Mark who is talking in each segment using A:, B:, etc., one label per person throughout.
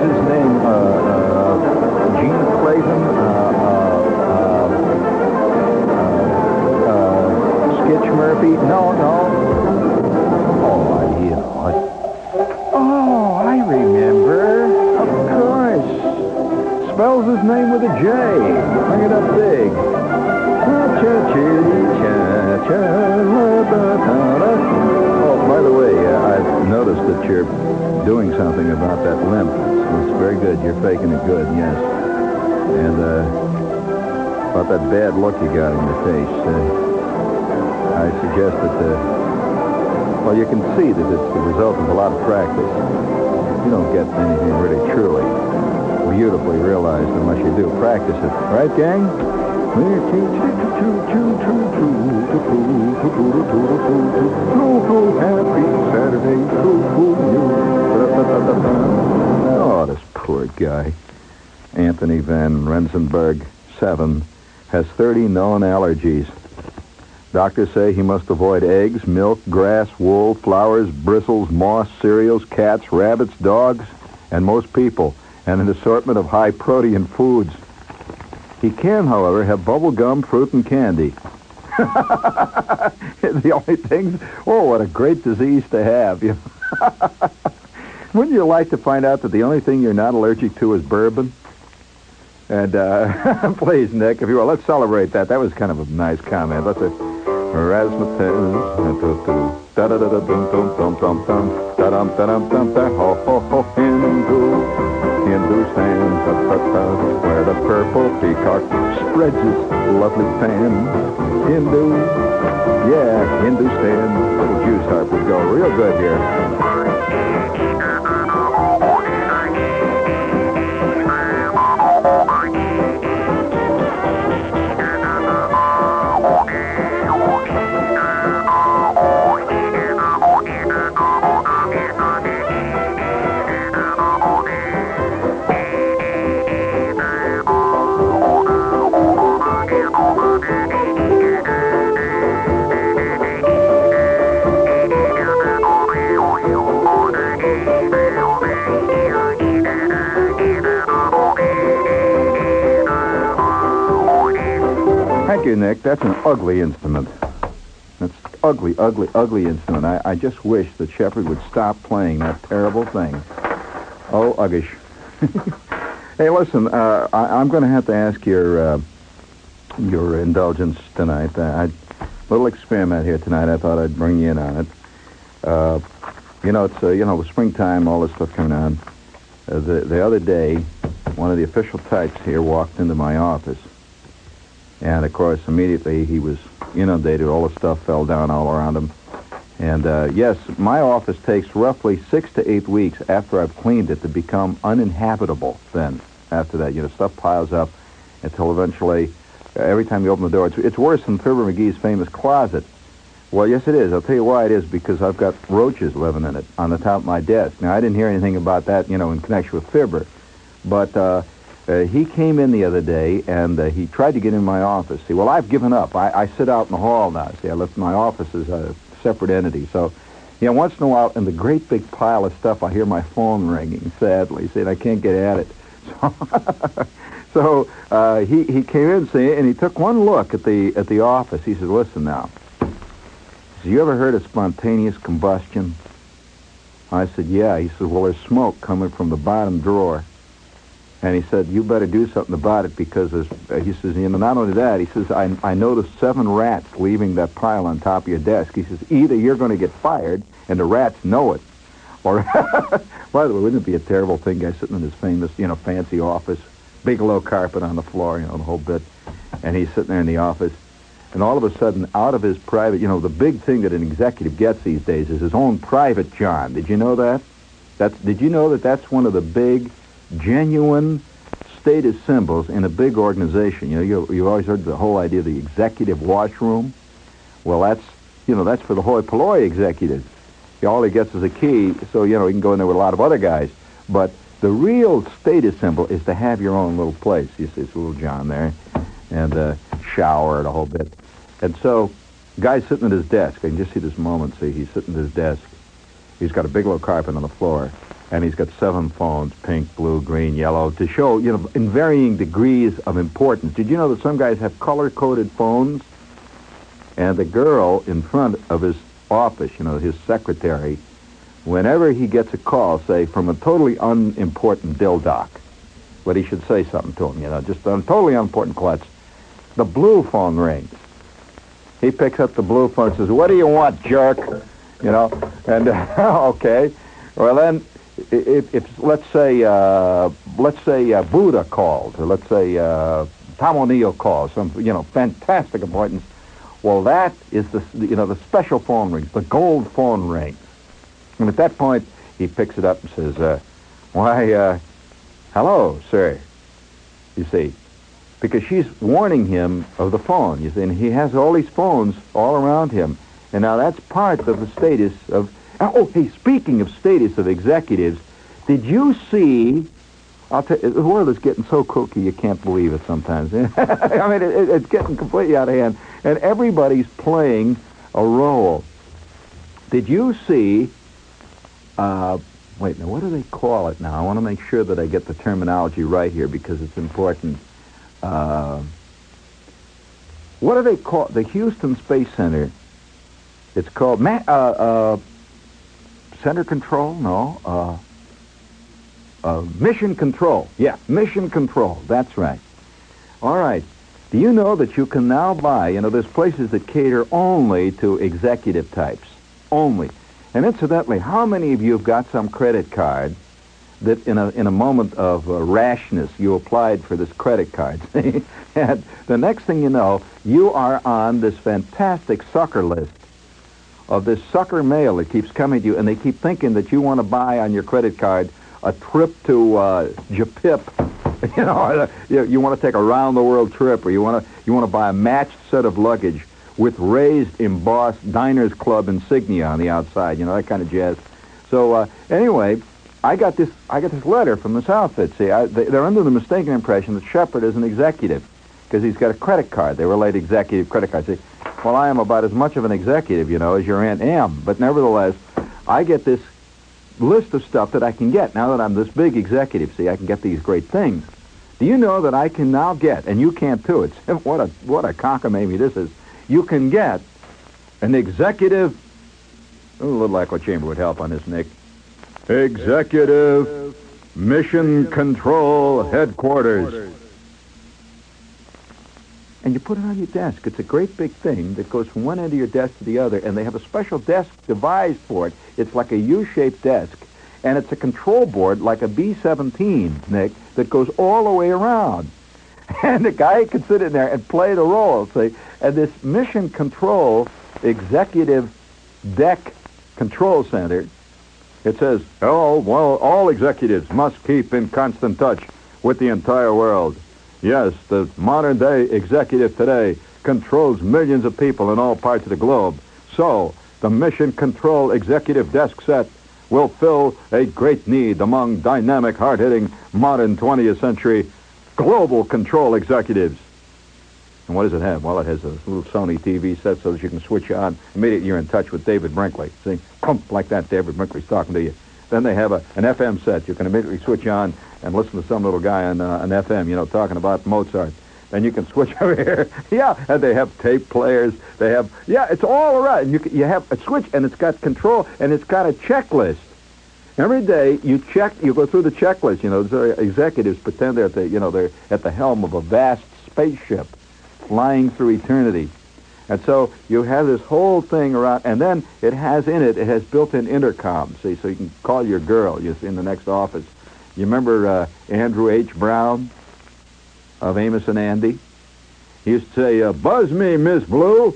A: his name? Gene Clayton? Skitch Murphy? No. Oh, I remember. Of course. Spells his name with a J. Bring it up big. Oh, by the way, I've noticed that you're doing something about that limp. It's very good. You're faking it good, yes. And about that bad look you got in your face, I suggest that, well, you can see that it's the result of a lot of practice. You don't get anything really, truly, beautifully realized unless you do practice it. Right, gang? Happy Saturday. Oh, this poor guy. Anthony Van Rensenberg, 7, has 30 known allergies. Doctors say he must avoid eggs, milk, grass, wool, flowers, bristles, moss, cereals, cats, rabbits, dogs, and most people, and an assortment of high-protein foods. He can, however, have bubble gum, fruit, and candy. The only things... Oh, what a great disease to have. Wouldn't you like to find out that the only thing you're not allergic to is bourbon? And, please, Nick, if you will, let's celebrate that. That was kind of a nice comment. Let's say... Hindustan, where the purple peacock spreads its lovely fan. Hindustan. Little juice harp would go real good here. Thank you, Nick. That's an ugly instrument. That's ugly instrument. I just wish that Shepard would stop playing that terrible thing. Oh, uggish. Hey, listen, I'm going to have to ask your indulgence tonight. Little experiment here tonight. I thought I'd bring you in on it. It's the springtime, all this stuff coming on. The other day, one of the official types here walked into my office. And, of course, immediately he was inundated. All the stuff fell down all around him. And, yes, my office takes roughly 6 to 8 weeks after I've cleaned it to become uninhabitable then. After that, stuff piles up until eventually, every time you open the door, it's worse than Fibber McGee's famous closet. Well, yes, it is. I'll tell you why it is, because I've got roaches living in it on the top of my desk. Now, I didn't hear anything about that, in connection with Fibber. But... he came in the other day, and he tried to get in my office. See, well, I've given up. I sit out in the hall now. See, I left my office as a separate entity. So, once in a while, in the great big pile of stuff, I hear my phone ringing, sadly. See, and I can't get at it. So he came in, see, and he took one look at the office. He said, listen now. He said, you ever heard of spontaneous combustion? I said, yeah. He said, well, there's smoke coming from the bottom drawer. And he said, you better do something about it because he says, not only that, he says, I noticed 7 rats leaving that pile on top of your desk. He says, either you're going to get fired and the rats know it, or, by the way, wouldn't it be a terrible thing, guy sitting in his famous, fancy office, big low carpet on the floor, the whole bit, and he's sitting there in the office, and all of a sudden, out of his private, the big thing that an executive gets these days is his own private John. Did you know that? Did you know that that's one of the big... genuine status symbols in a big organization? You've always heard the whole idea of the executive washroom. Well, that's for the hoi polloi executive. All he gets is a key, so, he can go in there with a lot of other guys. But the real status symbol is to have your own little place. You see this little John there, and shower and a whole bit. And so, guy's sitting at his desk. I can just see this moment. See, he's sitting at his desk. He's got a big little carpet on the floor. and he's got 7 phones, pink, blue, green, yellow, to show, in varying degrees of importance. Did you know that some guys have color-coded phones? And the girl in front of his office, his secretary, whenever he gets a call, say, from a totally unimportant dildoc, but he should say something to him, just a totally unimportant klutz, the blue phone rings. He picks up the blue phone and says, "What do you want, jerk?" And, okay. Well, then, if let's say Buddha calls, or let's say Tom O'Neill calls, some, fantastic importance. Well, that is the special phone rings, the gold phone rings. And at that point, he picks it up and says, "Why, hello, sir." You see, because she's warning him of the phone, you see, and he has all these phones all around him. And now that's part of the status of... Oh, hey, speaking of status of executives, did you see... the world is getting so cookie you can't believe it sometimes. I mean, it's getting completely out of hand. And everybody's playing a role. Did you see... wait, now, what do they call it now? I want to make sure that I get the terminology right here because it's important. What do they call... The Houston Space Center... It's called Center Control? No. Mission Control. Yeah, Mission Control. That's right. All right. Do you know that you can now buy, there's places that cater only to executive types. Only. And incidentally, how many of you have got some credit card that in a moment of rashness you applied for this credit card? And the next thing you know, you are on this fantastic sucker list of this sucker mail that keeps coming to you, and they keep thinking that you want to buy on your credit card a trip to Japip. You want to take a round-the-world trip, or you want to buy a matched set of luggage with raised, embossed Diners Club insignia on the outside, that kind of jazz. So anyway, I got this letter from this outfit. See, they're under the mistaken impression that Shepard is an executive because he's got a credit card. They relate executive credit cards. See, well, I am about as much of an executive, as your Aunt Em. But nevertheless, I get this list of stuff that I can get. Now that I'm this big executive, see, I can get these great things. Do you know that I can now get, and you can't too, it's what a cockamamie this is, you can get an executive, a little echo chamber would help on this, Nick, Executive Mission Control Headquarters. And you put it on your desk. It's a great big thing that goes from one end of your desk to the other, and they have a special desk devised for it. It's like a U-shaped desk, and it's a control board like a B-17, Nick, that goes all the way around. And the guy can sit in there and play the role, see? And this Mission Control Executive Deck Control Center, it says, "Oh, well, all executives must keep in constant touch with the entire world. Yes, the modern-day executive today controls millions of people in all parts of the globe. So, the Mission Control Executive Desk Set will fill a great need among dynamic, hard-hitting, modern 20th century global control executives." And what does it have? Well, it has a little Sony TV set so that you can switch on. Immediately you're in touch with David Brinkley. See? Pump, like that, David Brinkley's talking to you. Then they have an FM set. You can immediately switch on and listen to some little guy on an FM, talking about Mozart. Then you can switch over here. Yeah, and they have tape players. They have, it's all around. You have a switch, and it's got control, and it's got a checklist. Every day you go through the checklist. Those executives pretend they're at the helm of a vast spaceship flying through eternity. And so you have this whole thing around, and then it has built-in intercom, see, so you can call your girl in the next office. You remember Andrew H. Brown of Amos and Andy? He used to say, "Buzz me, Miss Blue."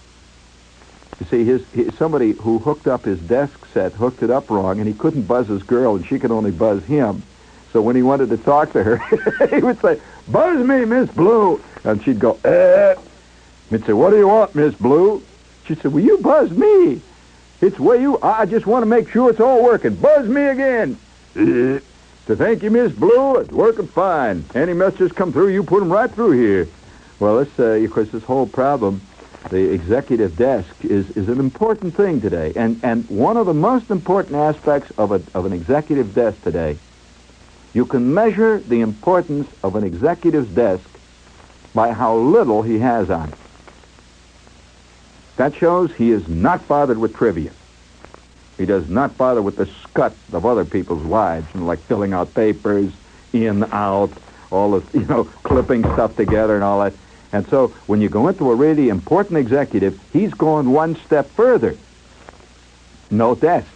A: You see, somebody who hooked up his desk set hooked it up wrong, and he couldn't buzz his girl, and she could only buzz him. So when he wanted to talk to her, he would say, "Buzz me, Miss Blue." And she'd go, eh. He'd say, "What do you want, Miss Blue?" She'd say, "Well, you buzz me. It's where I just want to make sure it's all working. Buzz me again." So thank you, Miss Blue. It's working fine. Any messages come through, you put them right through here. Well, of course, this whole problem The executive desk is an important thing today. And one of the most important aspects of an executive desk today, you can measure the importance of an executive's desk by how little he has on it. That shows he is not bothered with trivia. He does not bother with the scut of other people's lives, like filling out papers, in, out, all the, clipping stuff together and all that. And so when you go into a really important executive, he's going one step further. No desk.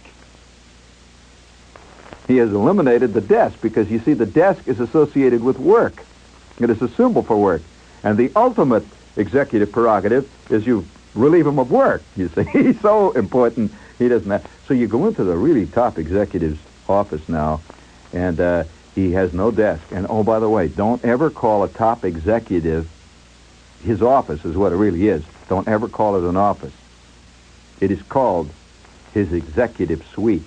A: He has eliminated the desk because, you see, the desk is associated with work. It is a symbol for work. And the ultimate executive prerogative is you relieve him of work, you see. He's so important, he doesn't have... So you go into the really top executive's office now, and he has no desk. And, oh, by the way, don't ever call a top executive... His office is what it really is. Don't ever call it an office. It is called his executive suite.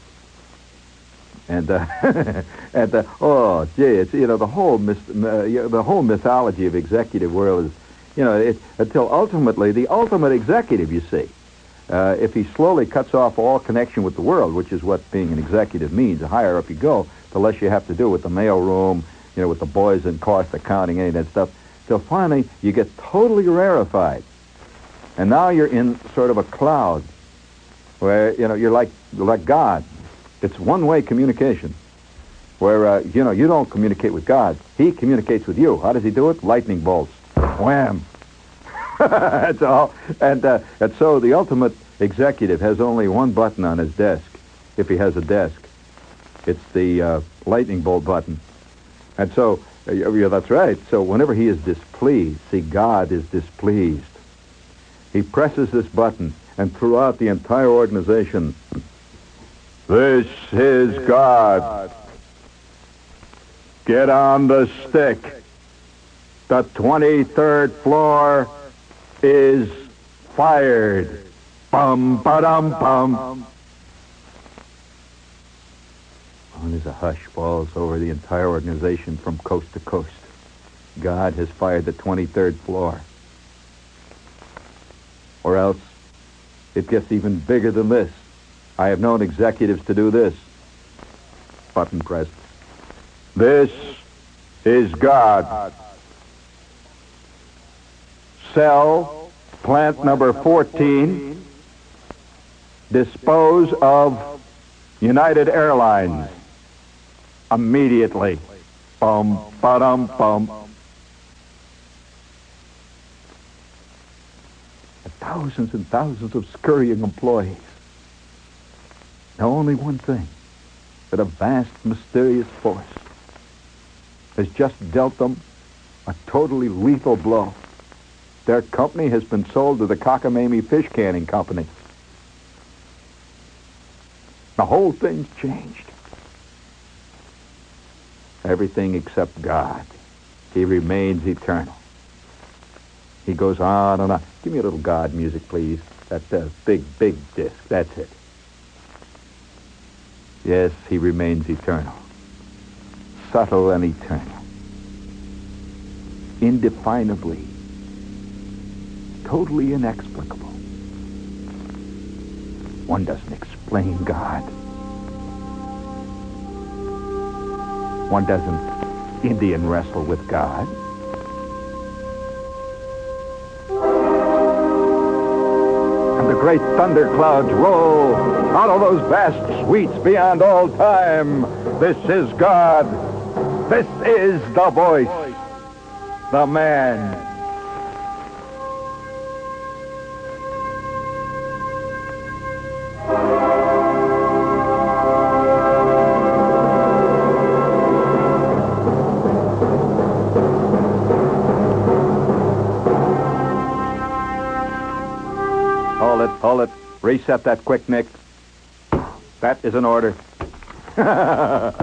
A: And oh, gee, it's the whole mythology of executive world is, until ultimately the ultimate executive. You see, if he slowly cuts off all connection with the world, which is what being an executive means, the higher up you go, the less you have to do with the mailroom, with the boys and cost accounting, any of that stuff. Till finally you get totally rarefied, and now you're in sort of a cloud, where you're like God. It's one-way communication, where you don't communicate with God. He communicates with you. How does he do it? Lightning bolts. Wham! That's all. And so the ultimate executive has only one button on his desk, if he has a desk. It's the lightning bolt button. And so, yeah, that's right. So whenever he is displeased, see, God is displeased. He presses this button, and throughout the entire organization, this is God. Get on the stick. The 23rd floor is fired. Bum, ba-dum, bum. And there's a hush falls over the entire organization from coast to coast. God has fired the 23rd floor. Or else it gets even bigger than this. I have known executives to do this. Button pressed. This is God. Sell plant number 14. Dispose of United Airlines. Immediately. Bum, ba-dum, bum. Thousands and thousands of scurrying employees. Now only one thing, that a vast, mysterious force has just dealt them a totally lethal blow. Their company has been sold to the Cockamamie Fish Canning Company. The whole thing's changed. Everything except God. He remains eternal. He goes on and on. Give me a little God music, please. That big disc. That's it. Yes, he remains eternal. Subtle and eternal. Indefinably. Totally inexplicable. One doesn't explain God. One doesn't Indian wrestle with God. And the great thunderclouds roll out of those vast suites beyond all time. This is God. This is the voice. The man. Hold it. Reset that quick, Nick. That is an order. I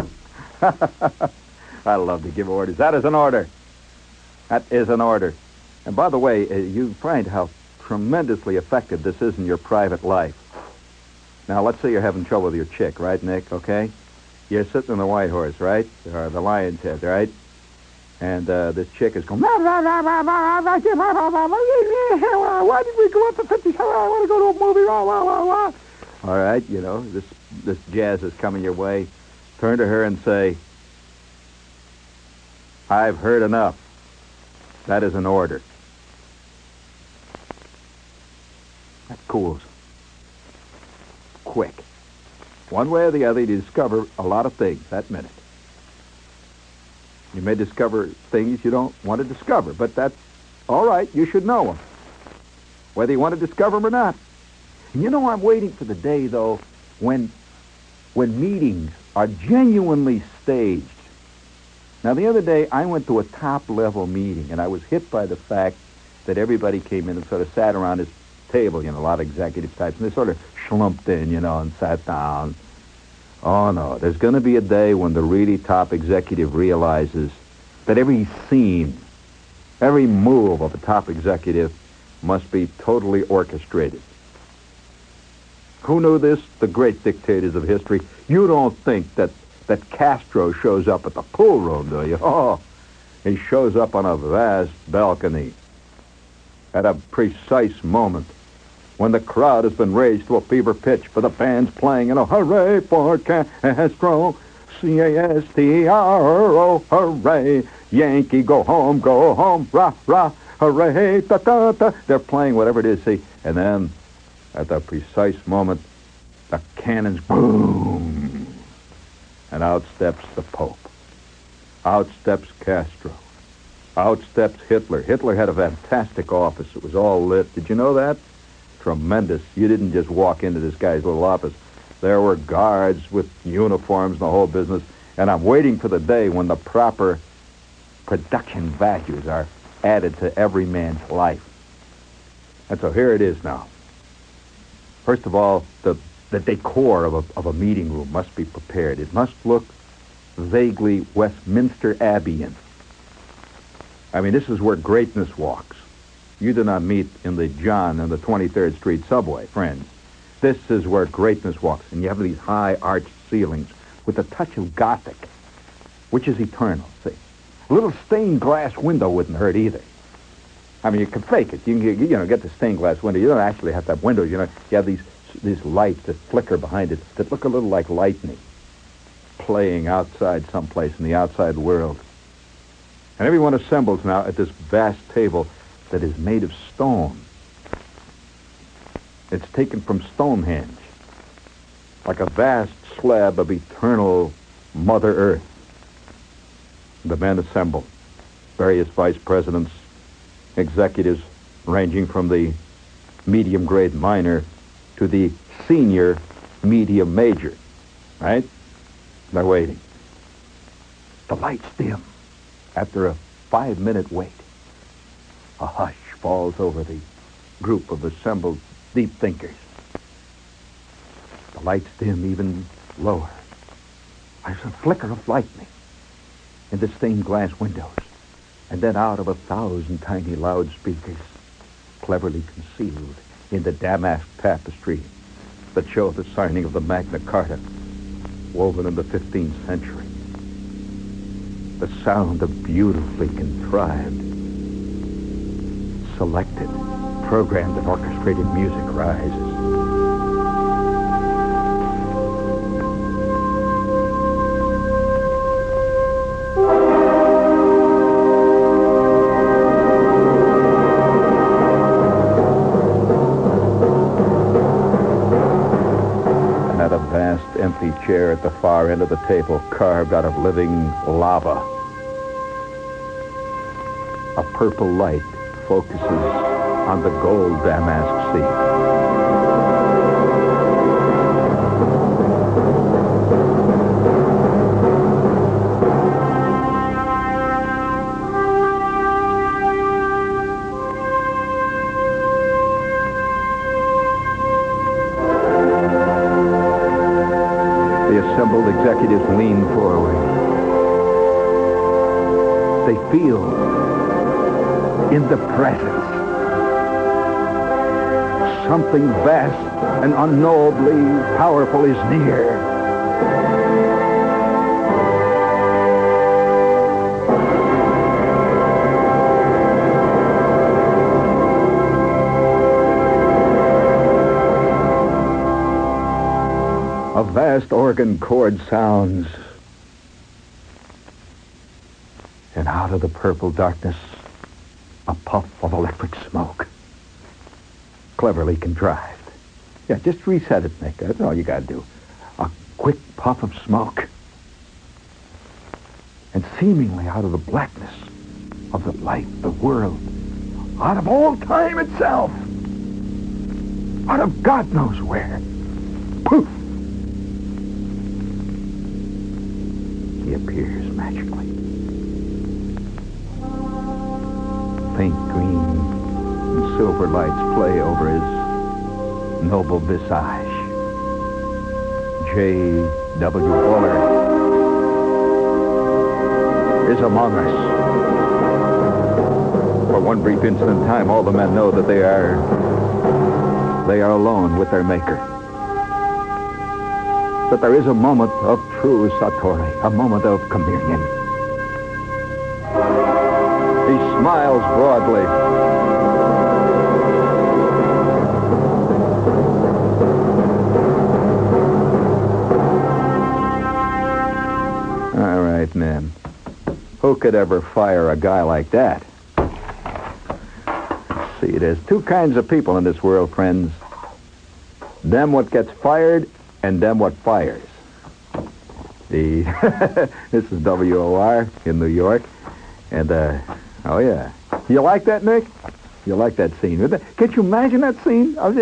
A: love to give orders. That is an order. That is an order. And by the way, you find how tremendously effective this is in your private life. Now, let's say you're having trouble with your chick, right, Nick? Okay? You're sitting on the White Horse, right? Or the Lion's Head, right? And this chick is going, why did we go up to 57? I want to go to a movie. All right, this jazz is coming your way. Turn to her and say, I've heard enough. That is an order. That cools them. Quick. One way or the other, you discover a lot of things that minute. You may discover things you don't want to discover, but that's all right. You should know them, whether you want to discover them or not. And I'm waiting for the day, though, when meetings are genuinely staged. Now, the other day, I went to a top-level meeting, and I was hit by the fact that everybody came in and sort of sat around his table, a lot of executive types, and they sort of schlumped in, and sat down. Oh, no, there's going to be a day when the really top executive realizes that every scene, every move of a top executive must be totally orchestrated. Who knew this? The great dictators of history. You don't think that Castro shows up at the pool room, do you? Oh, he shows up on a vast balcony at a precise moment when the crowd has been raised to a fever pitch for the band's playing, hooray for Castro, C-A-S-T-R-O, hooray, Yankee, go home, rah, rah, hooray, da-da-da. They're playing whatever it is, see, and then at the precise moment, the cannons boom, and out steps the Pope. Out steps Castro. Out steps Hitler. Hitler had a fantastic office. It was all lit. Did you know that? Tremendous. You didn't just walk into this guy's little office. There were guards with uniforms and the whole business. And I'm waiting for the day when the proper production values are added to every man's life. And so here it is now. First of all, the decor of a meeting room must be prepared. It must look vaguely Westminster Abbey-ian. I mean, this is where greatness walks. You do not meet in the John and the 23rd Street subway, friends. This is where greatness walks. And you have these high arched ceilings with a touch of Gothic, which is eternal, see. A little stained glass window wouldn't hurt either. I mean, you can fake it. You can get the stained glass window. You don't actually have to have windows. You have these lights that flicker behind it that look a little like lightning playing outside someplace in the outside world. And everyone assembles now at this vast table that is made of stone. It's taken from Stonehenge, like a vast slab of eternal Mother Earth. The men assemble, various vice presidents, executives ranging from the medium-grade minor to the senior medium major, right? They're waiting. The lights dim. After a 5-minute wait, a hush falls over the group of assembled deep thinkers. The lights dim even lower. There's a flicker of lightning in the stained glass windows, and then out of 1,000 tiny loudspeakers, cleverly concealed in the damask tapestry that show the signing of the Magna Carta, woven in the 15th century. The sound of beautifully contrived, selected, programmed and orchestrated music rises. And at a vast empty chair at the far end of the table, carved out of living lava, a purple light focuses on the gold damask seat. The assembled executives lean forward. They feel in the presence something vast and unknowably powerful is near. organ chord sounds. And out of the purple darkness, a puff of electric smoke. Cleverly contrived. Yeah, just reset it, Nick. That's all you got to do. A quick puff of smoke. And seemingly out of the blackness of the light, the world, out of all time itself, out of God knows where, poof, he appears magically. Faint green and silver lights play over his noble visage. J.W. Waller is among us. For one brief instant in time, all the men know that they are alone with their maker. That there is a moment of true satori, a moment of communion. He smiles broadly. All right, men. Who could ever fire a guy like that? See, there's two kinds of people in this world, friends. Them what gets fired and them what fires. This is WOR in New York. And, oh, yeah. You like that, Nick? You like that scene? Can't you imagine that scene? I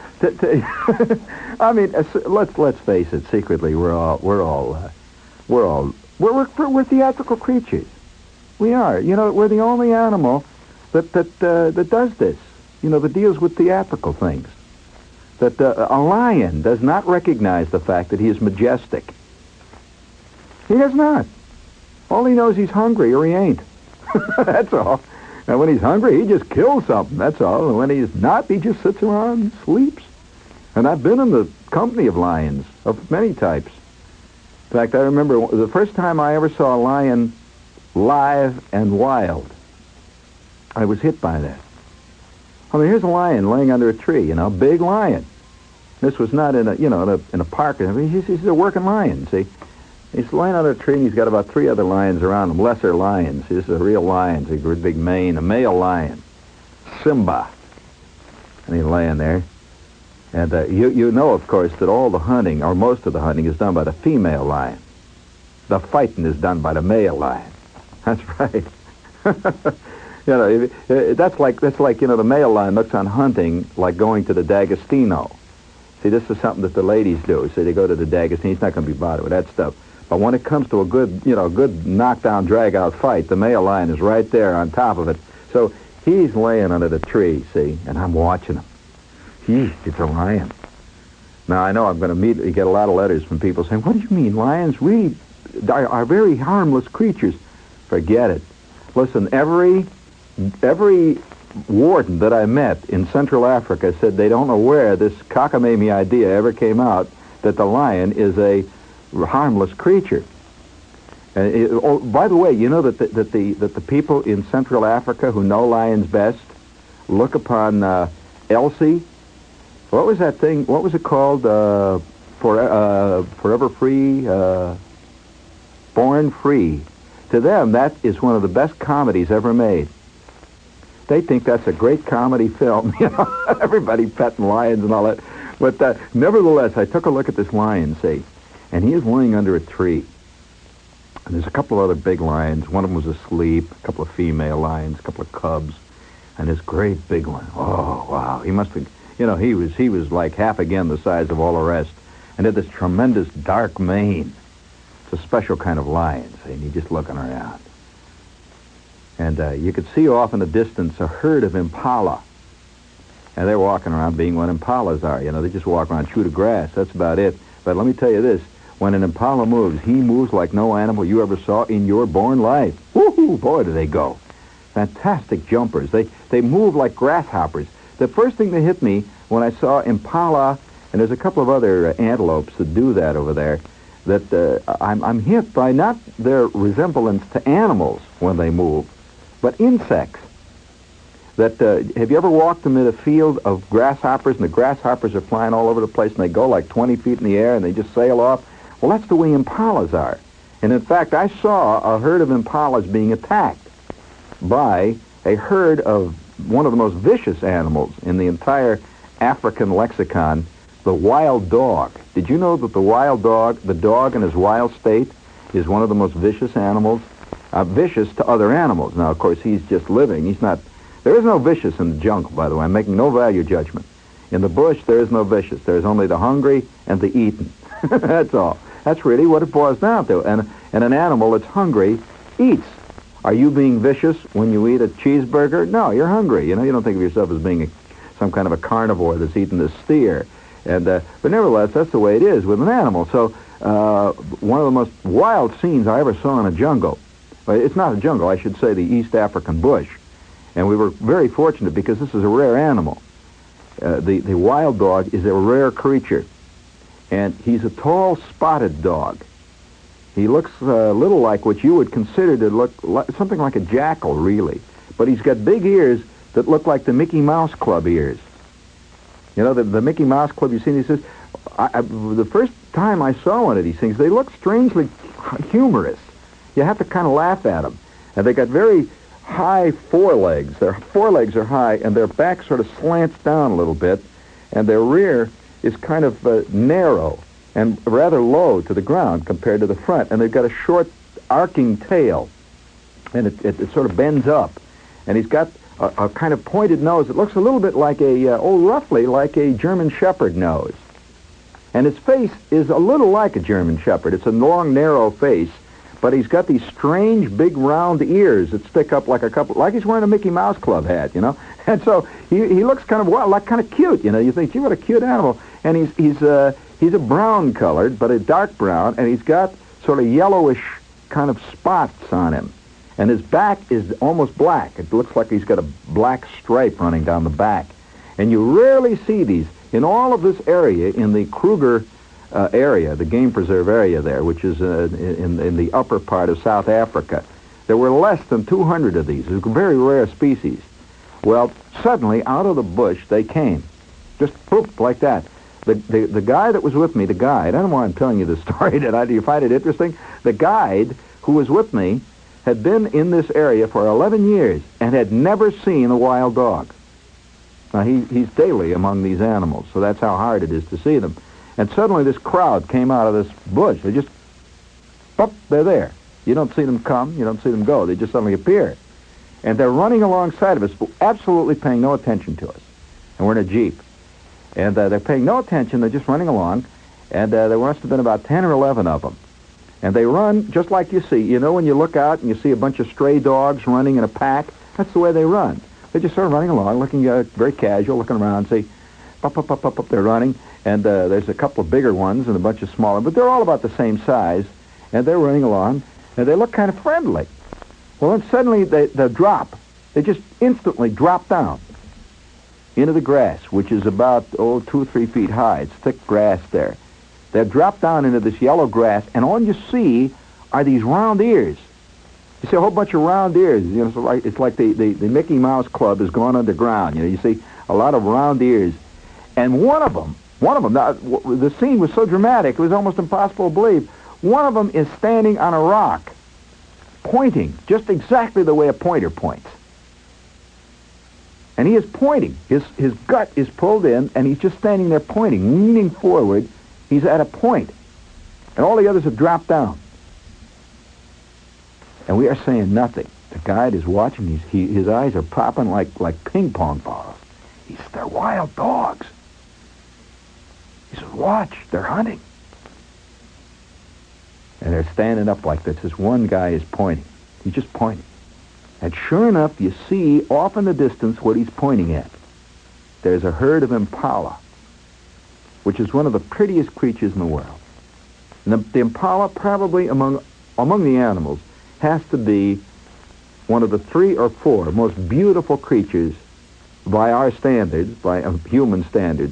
A: mean, let's face it. Secretly, we're theatrical creatures. We are. You know, we're the only animal that does this. You know, that deals with theatrical things. That a lion does not recognize the fact that he is majestic. He does not. All he knows he's hungry or he ain't. That's all. And when he's hungry, he just kills something. That's all. And when he's not, he just sits around and sleeps. And I've been in the company of lions of many types. In fact, I remember the first time I ever saw a lion live and wild. I was hit by that. I mean, here's a lion laying under a tree, you know, big lion. This was not in a park. I mean, he's a working lion, see. He's laying under a tree, and he's got about 3 other lions around him, lesser lions. This is a real lion. He's a big mane, a male lion, Simba. And he's laying there. And you know, of course, that all the hunting, or most of the hunting, is done by the female lion. The fighting is done by the male lion. That's right. You know, that's like the male lion looks on hunting like going to the D'Agostino. See, this is something that the ladies do. See, they go to the D'Agostino. He's not going to be bothered with that stuff. But when it comes to a good knockdown, drag-out fight, the male lion is right there on top of it. So he's laying under the tree, see, and I'm watching him. It's a lion. Now, I know I'm going to immediately get a lot of letters from people saying, what do you mean? Lions really are very harmless creatures. Forget it. Listen, every warden that I met in Central Africa said they don't know where this cockamamie idea ever came out that the lion is a harmless creature. By the way, you know that the people in Central Africa who know lions best look upon Elsie. What was that thing? What was it called? Forever Free, Born Free. To them, that is one of the best comedies ever made. They think that's a great comedy film. You know, everybody petting lions and all that. But nevertheless, I took a look at this lion, see, and he is laying under a tree. And there's a couple of other big lions. One of them was asleep. A couple of female lions, a couple of cubs, and this great big one. Oh wow! He must have. You know, he was like half again the size of all the rest, and had this tremendous dark mane. It's a special kind of lion, see, and he's just looking around. And you could see off in the distance a herd of impala. And they're walking around being what impalas are. You know, they just walk around, chew the grass. That's about it. But let me tell you this. When an impala moves, he moves like no animal you ever saw in your born life. Woo-hoo, boy, do they go. Fantastic jumpers. They move like grasshoppers. The first thing that hit me when I saw impala, and there's a couple of other antelopes that do that over there, that I'm hit by not their resemblance to animals when they move, but insects. That have you ever walked amid a field of grasshoppers, and the grasshoppers are flying all over the place, and they go like 20 feet in the air, and they just sail off? Well, that's the way impalas are. And in fact, I saw a herd of impalas being attacked by a herd of one of the most vicious animals in the entire African lexicon, the wild dog. Did you know that the dog in his wild state, is one of the most vicious animals? Vicious to other animals. Now, of course, he's just living. He's not... There is no vicious in the jungle, by the way. I'm making no value judgment. In the bush, there is no vicious. There's only the hungry and the eaten. That's all. That's really what it boils down to. And an animal that's hungry eats. Are you being vicious when you eat a cheeseburger? No, you're hungry. You don't think of yourself as being some kind of a carnivore that's eating the steer. But nevertheless, that's the way it is with an animal. So one of the most wild scenes I ever saw in a jungle, it's not a jungle, I should say the East African bush. And we were very fortunate because this is a rare animal. The wild dog is a rare creature. And he's a tall, spotted dog. He looks a little like what you would consider to look like something like a jackal, really. But he's got big ears that look like the Mickey Mouse Club ears. You know, the Mickey Mouse Club, you've seen these things? The first time I saw one of these things, they look strangely humorous. You have to kind of laugh at them. And they got very high forelegs. Their forelegs are high, and their back sort of slants down a little bit, and their rear is kind of narrow and rather low to the ground compared to the front. And they've got a short, arcing tail, and it sort of bends up. And he's got a kind of pointed nose. It looks a little bit like roughly like a German Shepherd nose. And his face is a little like a German Shepherd. It's a long, narrow face, but he's got these strange, big, round ears that stick up like he's wearing a Mickey Mouse Club hat, you know. And so he looks kind of wild, like kind of cute, you know. You think, gee, what a cute animal. And he's a brown colored, but a dark brown, and he's got sort of yellowish kind of spots on him. And his back is almost black. It looks like he's got a black stripe running down the back. And you rarely see these. In all of this area, in the Kruger area, the game preserve area there, which is in the upper part of South Africa, there were less than 200 of these. It's a very rare species. Well, suddenly, out of the bush, they came. Just poof, like that. The guy that was with me, the guide, I don't know why I'm telling you this story, do you find it interesting? The guide who was with me had been in this area for 11 years and had never seen a wild dog. Now, he's daily among these animals, so that's how hard it is to see them. And suddenly this crowd came out of this bush. They just, pop, they're there. You don't see them come, you don't see them go. They just suddenly appear. And they're running alongside of us, absolutely paying no attention to us. And we're in a Jeep. And they're paying no attention, they're just running along. And there must have been about 10 or 11 of them. And they run just like you see. You know when you look out and you see a bunch of stray dogs running in a pack? That's the way they run. They just start running along, looking very casual, looking around, see, pop, pop, pop, pop, pop, they're running. And there's a couple of bigger ones and a bunch of smaller, but they're all about the same size. And they're running along, and they look kind of friendly. Well, then suddenly they drop. They just instantly drop down into the grass, which is about, 2 or 3 feet high. It's thick grass there. They drop down into this yellow grass, and all you see are these round ears. You see a whole bunch of round ears. You know, it's like the Mickey Mouse Club has gone underground. You know, you see a lot of round ears. And one of them, now, the scene was so dramatic, it was almost impossible to believe. One of them is standing on a rock, pointing, just exactly the way a pointer points. And he is pointing. His gut is pulled in, and he's just standing there pointing, leaning forward. He's at a point. And all the others have dropped down. And we are saying nothing. The guide is watching. His eyes are popping like ping pong balls. He says, they're wild dogs. He says, watch, they're hunting. And they're standing up like this. This one guy is pointing. He's just pointing. And sure enough, you see off in the distance what he's pointing at. There's a herd of impala, which is one of the prettiest creatures in the world. And the impala, probably among the animals, has to be one of the 3 or 4 most beautiful creatures by our standards, by human standards,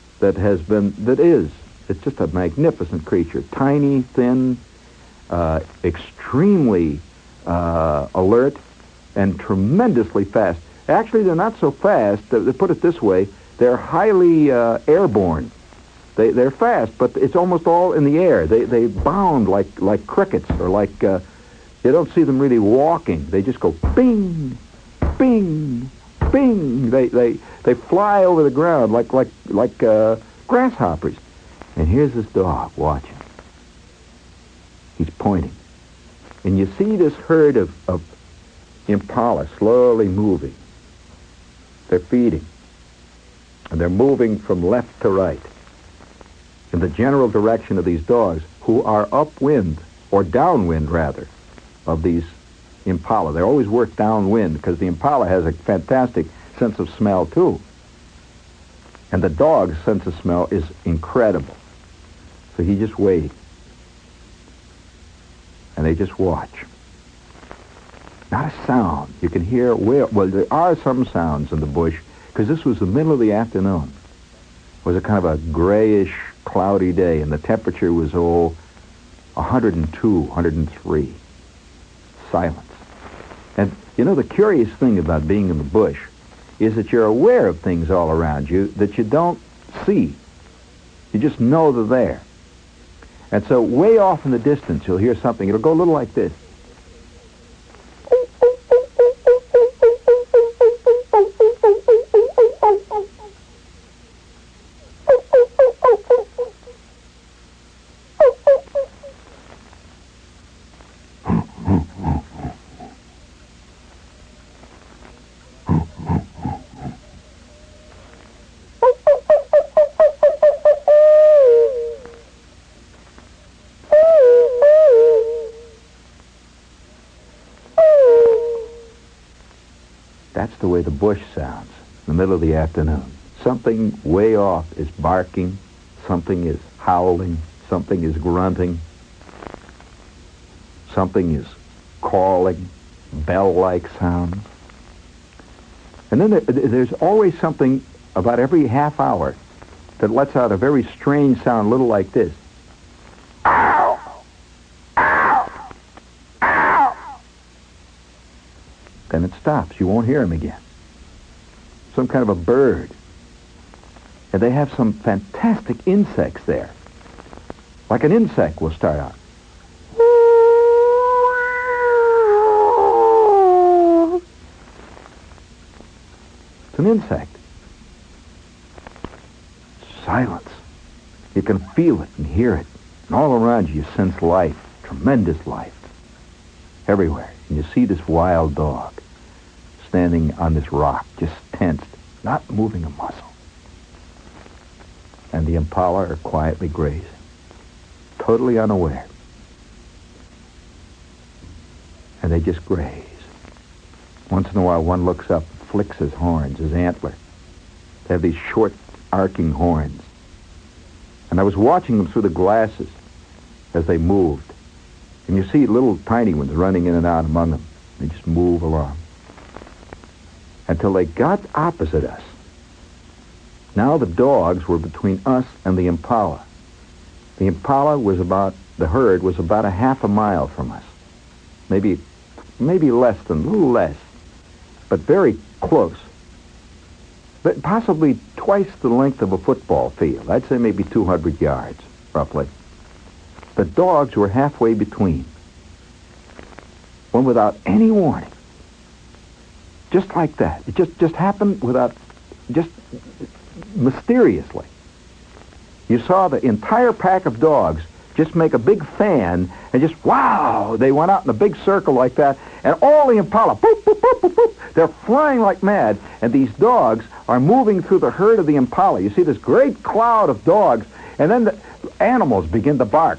A: it's just a magnificent creature. Tiny, thin, extremely alert, and tremendously fast. Actually, they're not so fast. They put it this way, they're highly airborne. They're fast, but it's almost all in the air. They bound like crickets, or like you don't see them really walking. They just go bing, bing, bing. They fly over the ground like grasshoppers. And here's this dog watching. He's pointing. And you see this herd of impala slowly moving. They're feeding. And they're moving from left to right in the general direction of these dogs, who are upwind, or downwind rather, of these impala. They always work downwind because the impala has a fantastic sense of smell too. And the dog's sense of smell is incredible. So he just waits. And they just watch. Not a sound. You can hear, well, there are some sounds in the bush, because this was the middle of the afternoon. It was a kind of a grayish, cloudy day, and the temperature was, 102, 103. Silence. And, you know, the curious thing about being in the bush is that you're aware of things all around you that you don't see. You just know they're there. And so way off in the distance, you'll hear something. It'll go a little like this. That's the way the bush sounds in the middle of the afternoon. Something way off is barking, something is howling, something is grunting, something is calling, bell-like sounds. And then there's always something about every half hour that lets out a very strange sound, a little like this. Then it stops. You won't hear him again. Some kind of a bird. And they have some fantastic insects there. Like an insect will start out. It's an insect. Silence. You can feel it and hear it. And all around you sense life. Tremendous life. Everywhere. And you see this wild dog standing on this rock, just tensed, not moving a muscle. And the impala are quietly grazing, totally unaware. And they just graze. Once in a while, one looks up, flicks his horns, his antler. They have these short, arcing horns. And I was watching them through the glasses as they moved. And you see little tiny ones running in and out among them. They just move along. Until they got opposite us. Now the dogs were between us and the impala. The impala was the herd was about a half a mile from us. Maybe less than, a little less. But very close. But possibly twice the length of a football field. I'd say maybe 200 yards, roughly. The dogs were halfway between. When without any warning. Just like that. It just happened just mysteriously. You saw the entire pack of dogs just make a big fan and just, wow, they went out in a big circle like that, and all the impala, boop, boop, boop, boop, boop, they're flying like mad, and these dogs are moving through the herd of the impala. You see this great cloud of dogs, and then the animals begin to bark.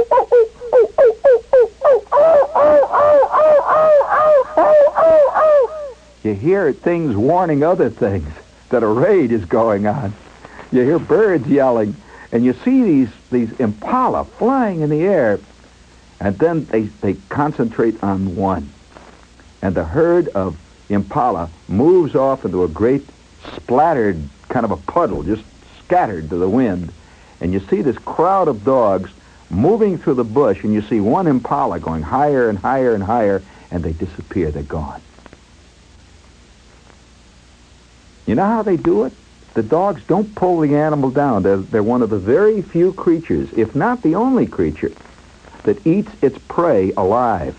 A: You hear things warning other things that a raid is going on. You hear birds yelling, and you see these impala flying in the air, and then they concentrate on one. And the herd of impala moves off into a great splattered kind of a puddle, just scattered to the wind. And you see this crowd of dogs moving through the bush, and you see one impala going higher and higher and higher, and they disappear. They're gone. You know how they do it? The dogs don't pull the animal down. They're one of the very few creatures, if not the only creature, that eats its prey alive.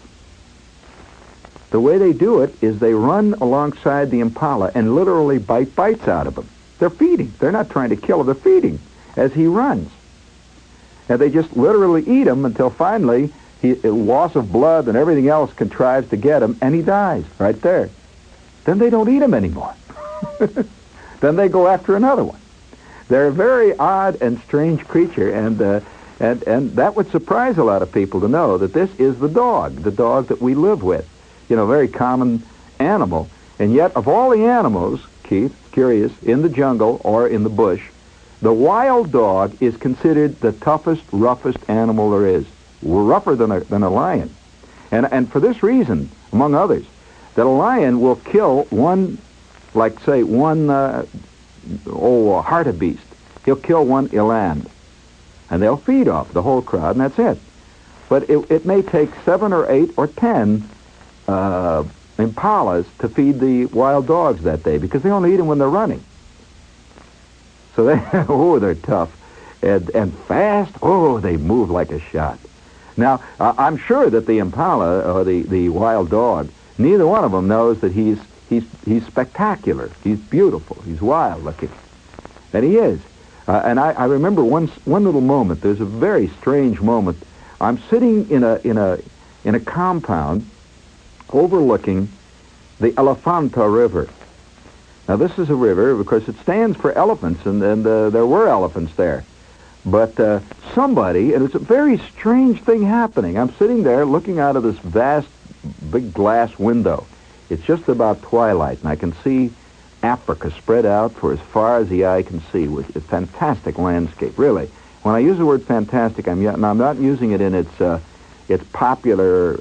A: The way they do it is they run alongside the impala and literally bite bites out of him. They're feeding. They're not trying to kill him. They're feeding as he runs. And they just literally eat him until finally loss of blood and everything else contrives to get him, and he dies right there. Then they don't eat him anymore. Then they go after another one. They're a very odd and strange creature, and that would surprise a lot of people to know that this is the dog that we live with. You know, very common animal. And yet, of all the animals, Keith, curious, in the jungle or in the bush, the wild dog is considered the toughest, roughest animal there is. Rougher than a lion. And for this reason, among others, that a lion will kill one, like say, one hartebeest. He'll kill one eland. And they'll feed off the whole crowd, and that's it. But it may take 7 or 8 or 10 impalas to feed the wild dogs that day, because they only eat them when they're running. So they're tough. And fast, they move like a shot. Now, I'm sure that the impala, or the wild dog, neither one of them knows that he's spectacular. He's beautiful. He's wild-looking. And he is. And I remember one little moment. There's a very strange moment. I'm sitting in a compound overlooking the Elefanta River. Now, this is a river because it stands for elephants, and there were elephants there. But somebody, and it's a very strange thing happening. I'm sitting there looking out of this vast, big glass window. It's just about twilight, and I can see Africa spread out for as far as the eye can see, with a fantastic landscape, really. When I use the word fantastic, I'm not using it in its popular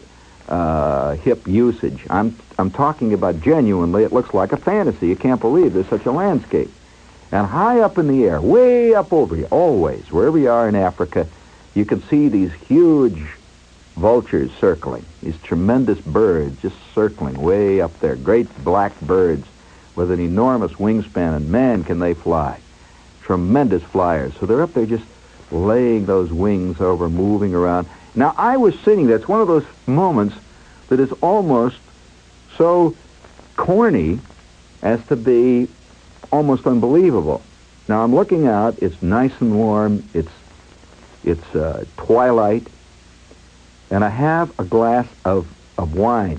A: hip usage. I'm talking about genuinely, it looks like a fantasy. You can't believe there's such a landscape. And high up in the air, way up over you, always, wherever you are in Africa, you can see these huge vultures circling, these tremendous birds just circling way up there, great black birds with an enormous wingspan, and man, can they fly. Tremendous flyers. So they're up there just laying those wings over, moving around. Now, I was sitting there. It's one of those moments that is almost so corny as to be almost unbelievable. Now, I'm looking out. It's nice and warm. It's twilight. And I have a glass of wine.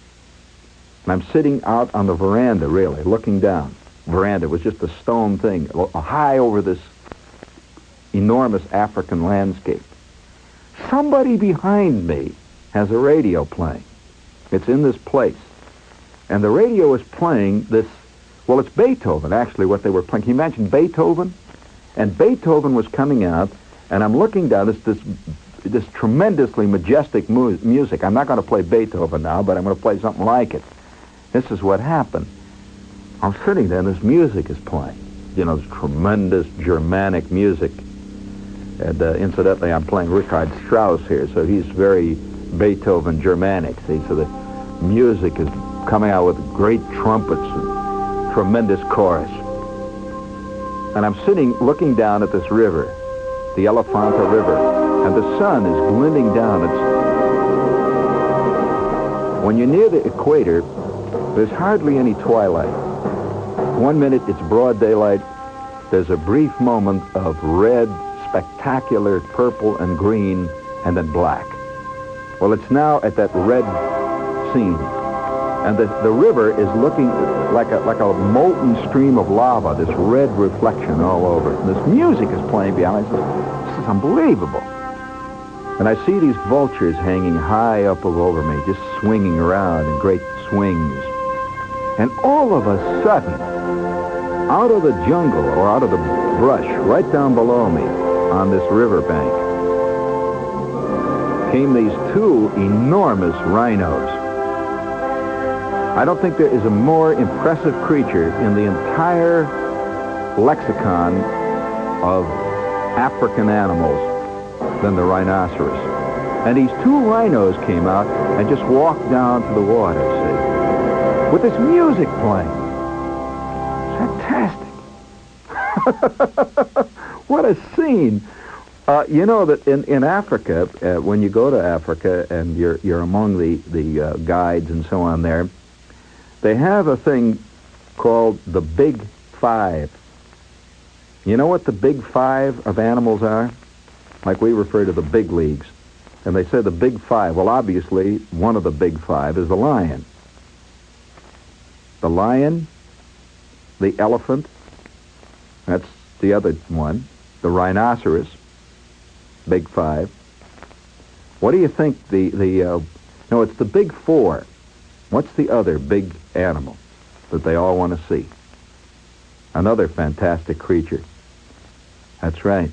A: And I'm sitting out on the veranda, really, looking down. Veranda was just a stone thing, high over this enormous African landscape. Somebody behind me has a radio playing. It's in this place. And the radio is playing this, well, it's Beethoven, actually, what they were playing. Can you imagine Beethoven? And Beethoven was coming out, and I'm looking down, this tremendously majestic music. I'm not going to play Beethoven now, but I'm going to play something like it. This is what happened. I'm sitting there, and this music is playing. You know, this tremendous Germanic music. And incidentally, I'm playing Richard Strauss here, so he's very Beethoven Germanic, see? So the music is coming out with great trumpets and tremendous chorus. And I'm sitting, looking down at this river, the Elefanta River, and the sun is glinting down. When you're near the equator, there's hardly any twilight. 1 minute, it's broad daylight. There's a brief moment of red, spectacular purple and green, and then black. Well, it's now at that red scene. And the river is looking like a molten stream of lava, this red reflection all over it. And this music is playing behind. This is unbelievable. And I see these vultures hanging high up over me, just swinging around in great swings. And all of a sudden, out of the jungle or out of the brush right down below me on this riverbank came these 2 enormous rhinos. I don't think there is a more impressive creature in the entire lexicon of African animals than the rhinoceros. And these 2 rhinos came out and just walked down to the water, see, with this music playing. Fantastic. What a scene! You know that in Africa, when you go to Africa and you're among the guides and so on there, they have a thing called the Big Five. You know what the Big Five of animals are? Like we refer to the big leagues. And they say the Big Five. Well, obviously, one of the Big Five is the lion. The lion, the elephant, that's the other one, the rhinoceros, Big Five. What do you think no, it's the Big Four. What's the other big animal that they all want to see? Another fantastic creature. That's right.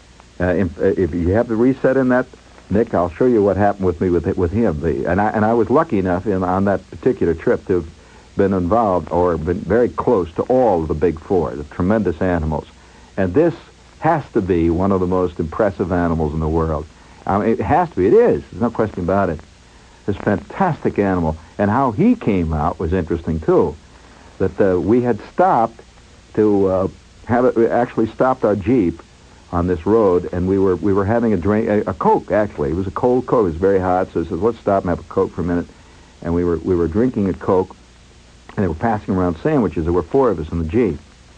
A: If you have the reset in that, Nick, I'll show you what happened with me with him. And I was lucky enough on that particular trip to have been involved or been very close to all of the Big Four, the tremendous animals. And this has to be one of the most impressive animals in the world. I mean, it has to be. It is. There's no question about it. This fantastic animal. And how he came out was interesting, too. That we had stopped to actually stopped our Jeep on this road, and we were having a drink, a Coke, actually. It was a cold Coke. It was very hot, so I said, let's stop and have a Coke for a minute. And we were drinking a Coke, and they were passing around sandwiches. There were four of us in the Jeep.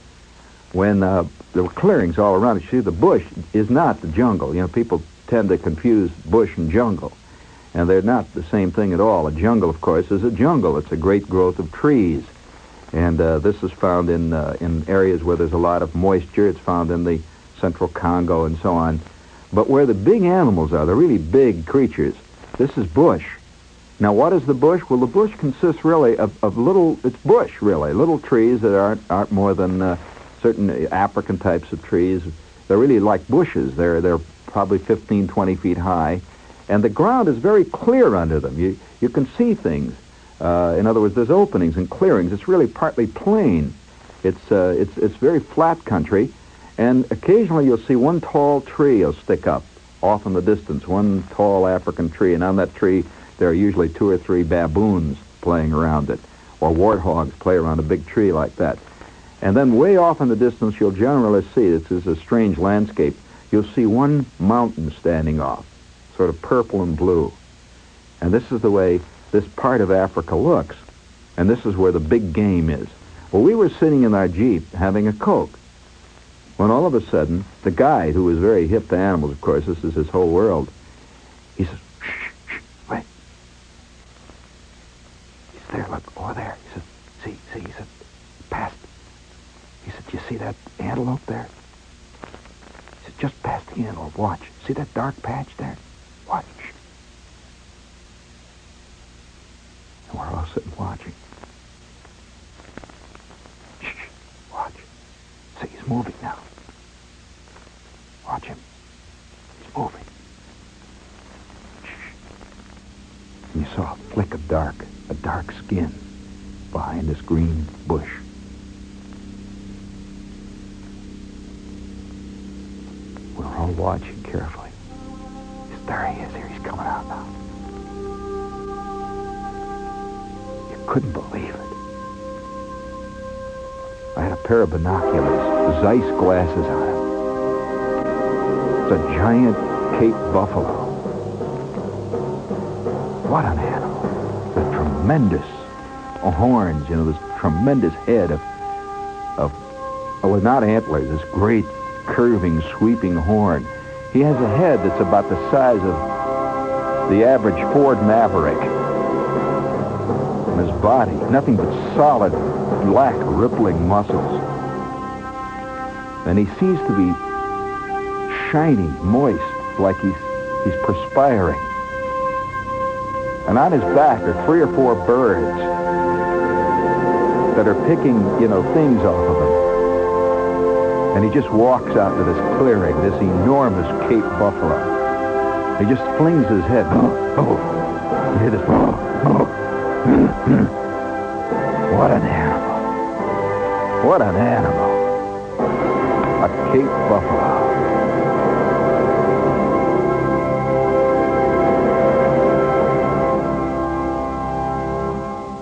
A: When there were clearings all around. You see, the bush is not the jungle. You know, people tend to confuse bush and jungle, and they're not the same thing at all. A jungle, of course, is a jungle. It's a great growth of trees, and this is found in areas where there's a lot of moisture. It's found in the central Congo and so on. But where the big animals are, the really big creatures, this is bush. Now, what is the bush? Well, the bush consists really of little, it's bush, really, little trees that aren't more than certain African types of trees. They're really like bushes. They're probably 15, 20 feet high, and the ground is very clear under them. You can see things. In other words, there's openings and clearings. It's really partly plain. It's very flat country, and occasionally you'll see one tall tree will stick up off in the distance, one tall African tree, and on that tree there are usually 2 or 3 baboons playing around it, or warthogs play around a big tree like that. And then way off in the distance, you'll generally see, this is a strange landscape, you'll see one mountain standing off, sort of purple and blue. And this is the way this part of Africa looks. And this is where the big game is. Well, we were sitting in our Jeep having a Coke, when all of a sudden, the guide, who was very hip to animals, of course, this is his whole world, he says, shh, wait. He's there, look, over there. He said, see, he said, past. He said, you see that antelope there? He said, just past the antelope, watch. See that dark patch there? Watch. And we're all sitting watching. Shh, watch. See, he's moving now. Watch him. He's moving. Shh. And you saw a flick of dark skin behind this green bush. We're all watching carefully. There he is. Here he's coming out now. You couldn't believe it. I had a pair of binoculars, Zeiss glasses on him. It's a giant Cape buffalo. What an animal. The tremendous horns, this tremendous head with not antlers, this great curving, sweeping horn. He has a head that's about the size of the average Ford Maverick. And his body, nothing but solid, black, rippling muscles. And he seems to be shiny, moist, like he's perspiring. And on his back are 3 or 4 birds that are picking, things off of him. And he just walks out to this clearing, this enormous Cape buffalo. He just flings his head. You hear this? What an animal. What an animal. A Cape buffalo.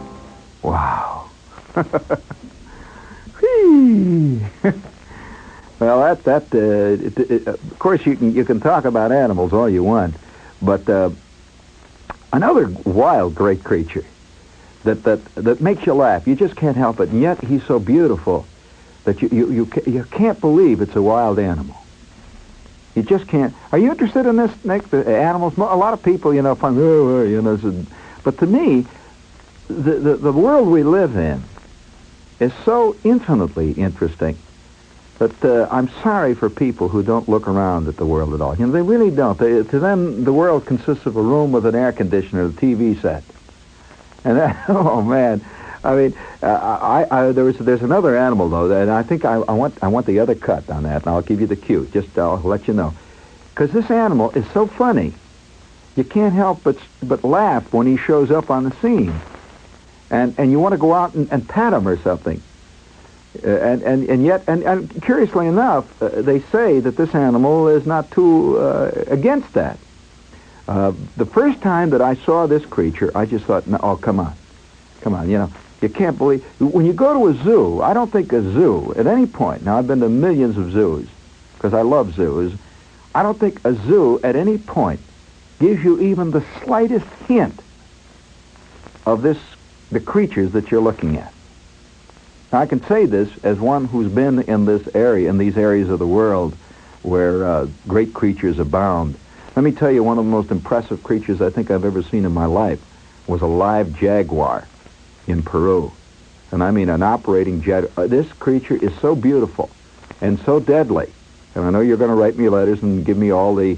A: Wow. Well, of course, you can talk about animals all you want, but another wild, great creature that makes you laugh. You just can't help it, and yet he's so beautiful that you can't believe it's a wild animal. You just can't. Are you interested in this, Nick? The animals? A lot of people, find, but to me, the world we live in is so infinitely interesting that I'm sorry for people who don't look around at the world at all. They really don't. To them, the world consists of a room with an air conditioner, a TV set, and oh man. I mean, there's another animal though, and I think I want the other cut on that, and I'll give you the cue. Just I'll let you know, because this animal is so funny, you can't help but laugh when he shows up on the scene, and you want to go out and pat him or something, and yet curiously enough, they say that this animal is not too against that. The first time that I saw this creature, I just thought, no, oh come on, You can't believe, when you go to a zoo, I don't think a zoo at any point, now I've been to millions of zoos, because I love zoos, I don't think a zoo at any point gives you even the slightest hint of the creatures that you're looking at. Now I can say this as one who's been in this area, in these areas of the world where great creatures abound. Let me tell you, one of the most impressive creatures I think I've ever seen in my life was a live jaguar in Peru. And I mean an operating jaguar. This creature is so beautiful and so deadly. And I know you're going to write me letters and give me all the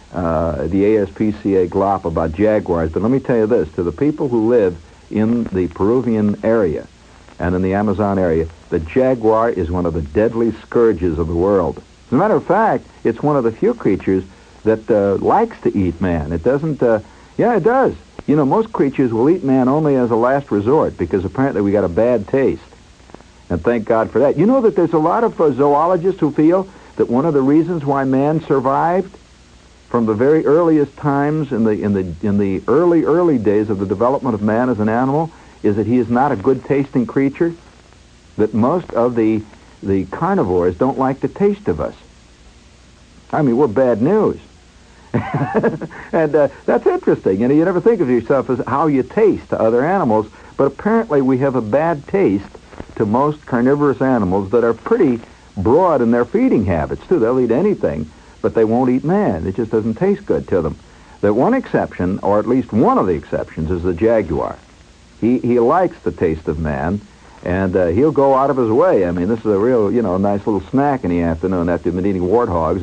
A: ASPCA glop about jaguars, but let me tell you this, to the people who live in the Peruvian area and in the Amazon area, the jaguar is one of the deadly scourges of the world. As a matter of fact, it's one of the few creatures that likes to eat man. It doesn't, yeah, it does. Most creatures will eat man only as a last resort because apparently we got a bad taste. And thank God for that. You know that there's a lot of zoologists who feel that one of the reasons why man survived from the very earliest times in the early days of the development of man as an animal is that he is not a good-tasting creature, that most of the carnivores don't like the taste of us. I mean, we're bad news. And that's interesting. You never think of yourself as how you taste to other animals, but apparently we have a bad taste to most carnivorous animals that are pretty broad in their feeding habits, too. They'll eat anything, but they won't eat man. It just doesn't taste good to them. The one exception, or at least one of the exceptions, is the jaguar. He likes the taste of man, and he'll go out of his way. I mean, this is a real, nice little snack in the afternoon after you've been eating warthogs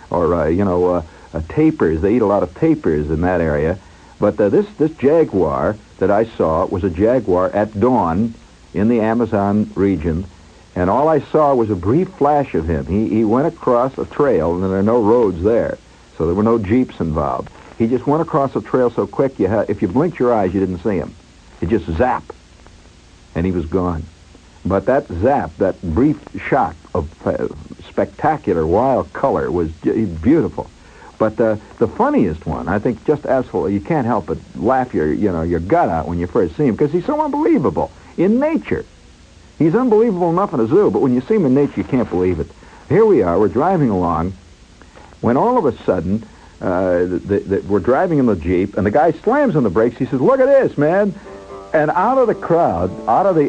A: or tapirs. They eat a lot of tapirs in that area. But this jaguar that I saw was a jaguar at dawn in the Amazon region, and all I saw was a brief flash of him. He went across a trail, and there are no roads there, so there were no jeeps involved. He just went across a trail so quick, if you blinked your eyes, you didn't see him. It just zapped, and he was gone. But that zap, that brief shot of spectacular wild color was beautiful. But the funniest one, I think, just absolutely, you can't help but laugh your gut out when you first see him, because he's so unbelievable in nature. He's unbelievable enough in a zoo, but when you see him in nature, you can't believe it. Here we are, we're driving along, when all of a sudden, we're driving in the Jeep, and the guy slams on the brakes. He says, "Look at this, man!" And out of the crowd, out of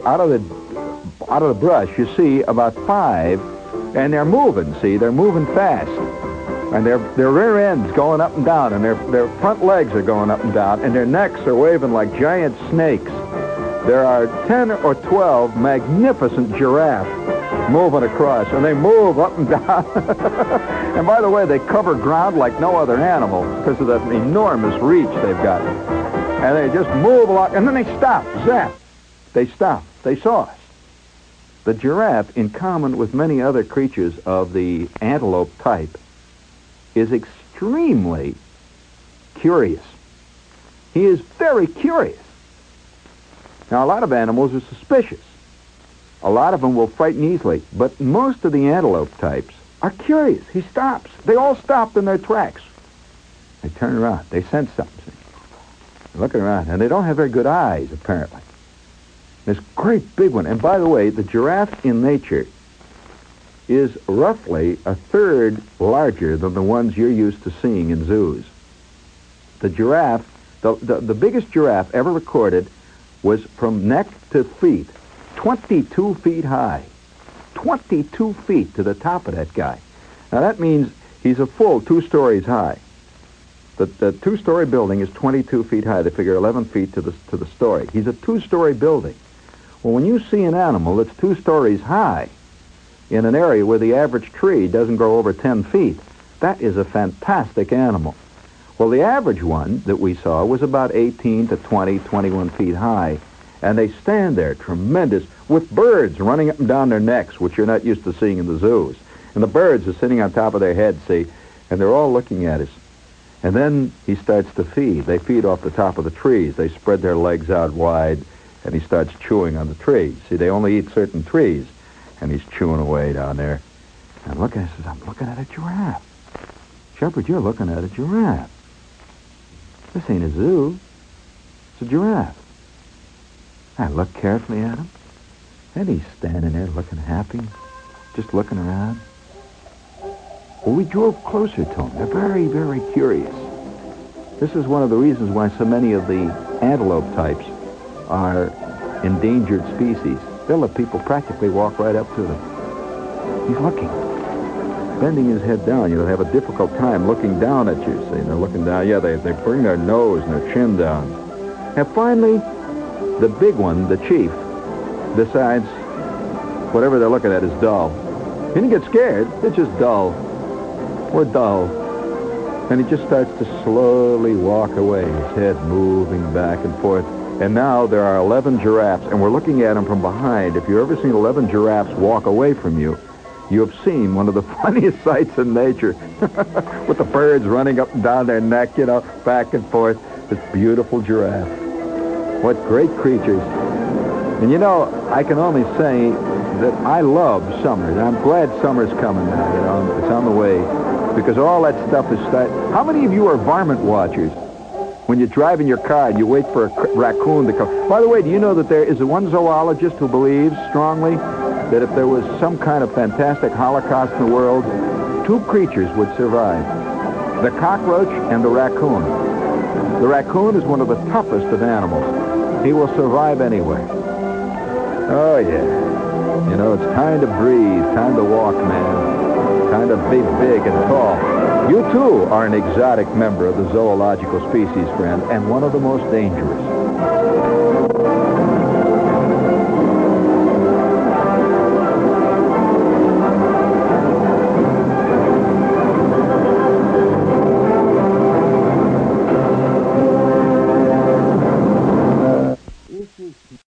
A: the brush, you see about 5, and they're moving. See, they're moving fast. And their rear ends going up and down, and their front legs are going up and down, and their necks are waving like giant snakes. There are 10 or 12 magnificent giraffes moving across, and they move up and down. And by the way, they cover ground like no other animal because of that enormous reach they've got. And they just move along, and then they stop, zap. They stop. They saw us. The giraffe, in common with many other creatures of the antelope type, is extremely curious. He is very curious. Now, a lot of animals are suspicious. A lot of them will frighten easily, but most of the antelope types are curious. He stops. They all stopped in their tracks. They turn around. They sense something. They're looking around, and they don't have very good eyes, apparently. This great big one. And by the way, the giraffe in nature is roughly a third larger than the ones you're used to seeing in zoos. The giraffe, the biggest giraffe ever recorded was from neck to feet, 22 feet high. 22 feet to the top of that guy. Now that means he's a full 2 stories high. The 2-story building is 22 feet high. They figure 11 feet to the story. He's a 2-story building. Well, when you see an animal that's 2 stories high in an area where the average tree doesn't grow over 10 feet, that is a fantastic animal. Well, the average one that we saw was about 18 to 20, 21 feet high. And they stand there, tremendous, with birds running up and down their necks, which you're not used to seeing in the zoos. And the birds are sitting on top of their heads, see, and they're all looking at us. And then he starts to feed. They feed off the top of the trees. They spread their legs out wide, and he starts chewing on the trees. See, they only eat certain trees, and he's chewing away down there. And look, I says, I'm looking at a giraffe. Shepherd, you're looking at a giraffe. This ain't a zoo. It's a giraffe. I look carefully at him, and he's standing there looking happy, just looking around. Well, we drove closer to him. They're very, very curious. This is one of the reasons why so many of the antelope types are endangered species. They'll let people practically walk right up to them. He's looking, bending his head down. You know, they have a difficult time looking down at you. See, they're looking down. Yeah, they bring their nose and their chin down. And finally, the big one, the chief, decides whatever they're looking at is dull. He didn't get scared. It's just dull. We're dull. And he just starts to slowly walk away, his head moving back and forth. And now there are 11 giraffes, and we're looking at them from behind. If you've ever seen 11 giraffes walk away from you, you have seen one of the funniest sights in nature. With the birds running up and down their neck, you know, back and forth. This beautiful giraffe. What great creatures. And you know, I can only say that I love summer. And I'm glad summer's coming now, you know. It's on the way. Because all that stuff is starting. How many of you are varmint watchers? When you drive in your car and you wait for a raccoon to come. By the way, do you know that there is one zoologist who believes strongly that if there was some kind of fantastic Holocaust in the world, 2 creatures would survive. The cockroach and the raccoon. The raccoon is one of the toughest of animals. He will survive anywhere. Oh, yeah. You know, it's time to breathe, time to walk, man. Time to be big and tall. You, too, are an exotic member of the zoological species, friend, and one of the most dangerous.